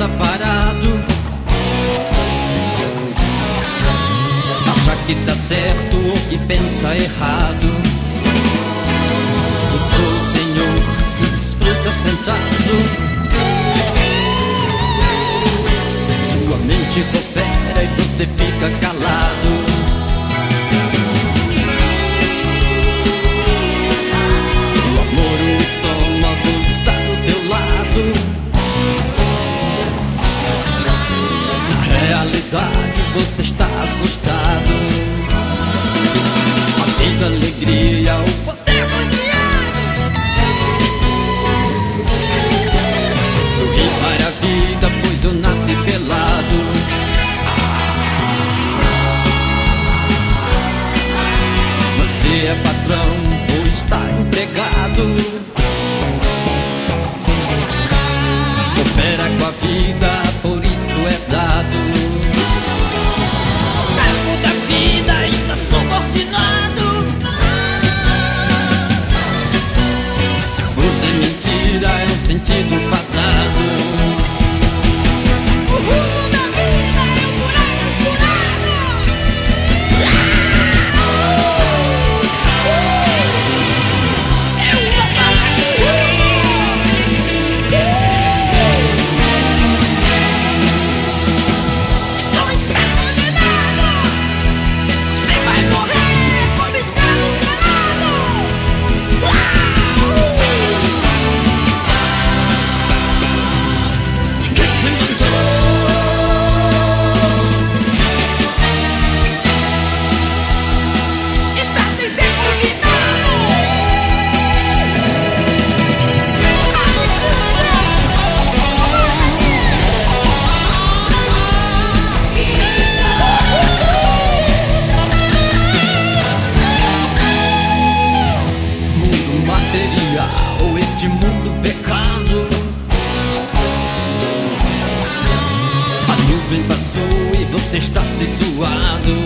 nada parado. Acha que tá certo ou que pensa errado. Busca o Senhor e desfruta sentado. Sua mente coopera e você fica calado. O estômago está do teu lado. Na realidade você está assustado. A vida, a alegria, o poder foi criado. Sorri para a vida, pois eu nasci pelado. Você é patrão ou está empregado. Coopera com a vida, por isso é dado. O cargo da vida está subordinado. Se você é mentira, é um sentido quadrado. O rumo da vida é um buraco furado. É uma bala de rumo. Este mundo pecado. A nuvem passou e você está situado.